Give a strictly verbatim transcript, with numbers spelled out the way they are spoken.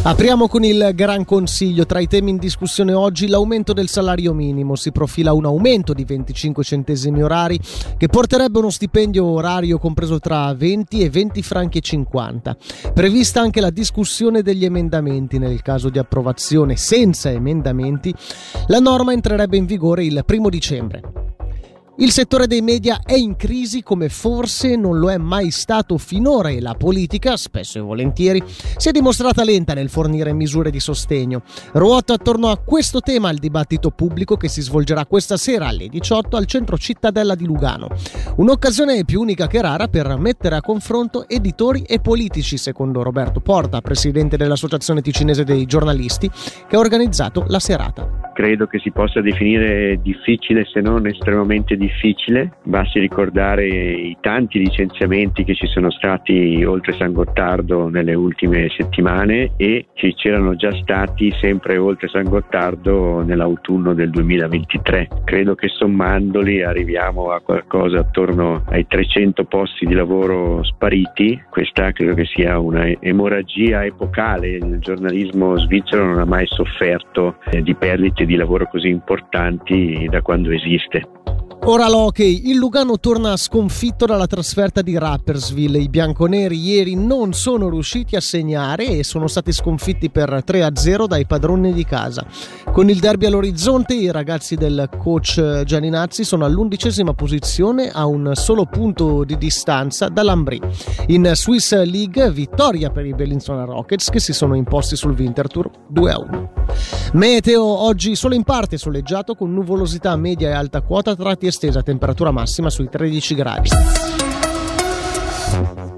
Apriamo con il Gran Consiglio. Tra i temi in discussione oggi l'aumento del salario minimo. Si profila un aumento di venticinque centesimi orari che porterebbe uno stipendio orario compreso tra venti e venti franchi e cinquanta. Prevista anche la discussione degli emendamenti. Nel caso di approvazione senza emendamenti, la norma entrerebbe in vigore il primo dicembre. Il settore dei media è in crisi come forse non lo è mai stato finora e la politica, spesso e volentieri, si è dimostrata lenta nel fornire misure di sostegno. Ruota attorno a questo tema il dibattito pubblico che si svolgerà questa sera alle diciotto al centro Cittadella di Lugano. Un'occasione più unica che rara per mettere a confronto editori e politici, secondo Roberto Porta, presidente dell'Associazione Ticinese dei Giornalisti, che ha organizzato la serata. Credo che si possa definire difficile, se non estremamente difficile. Basti ricordare i tanti licenziamenti che ci sono stati oltre San Gottardo nelle ultime settimane e che c'erano già stati sempre oltre San Gottardo nell'autunno del duemilaventitré. Credo che sommandoli arriviamo a qualcosa attorno ai trecento posti di lavoro spariti. Questa credo che sia una emorragia epocale. Il giornalismo svizzero non ha mai sofferto eh, di perdite di lavoro così importanti da quando esiste. Ora l'hockey, il Lugano torna sconfitto dalla trasferta di Rapperswil. I bianconeri ieri non sono riusciti a segnare e sono stati sconfitti per tre a zero dai padroni di casa. Con il derby all'orizzonte, i ragazzi del coach Gianinazzi sono all'undicesima posizione a un solo punto di distanza dall'Ambri. In Swiss League, vittoria per i Bellinzona Rockets che si sono imposti sul Winterthur due a uno. Meteo, oggi solo in parte soleggiato con nuvolosità media e alta quota, tratti estesa, temperatura massima sui tredici gradi.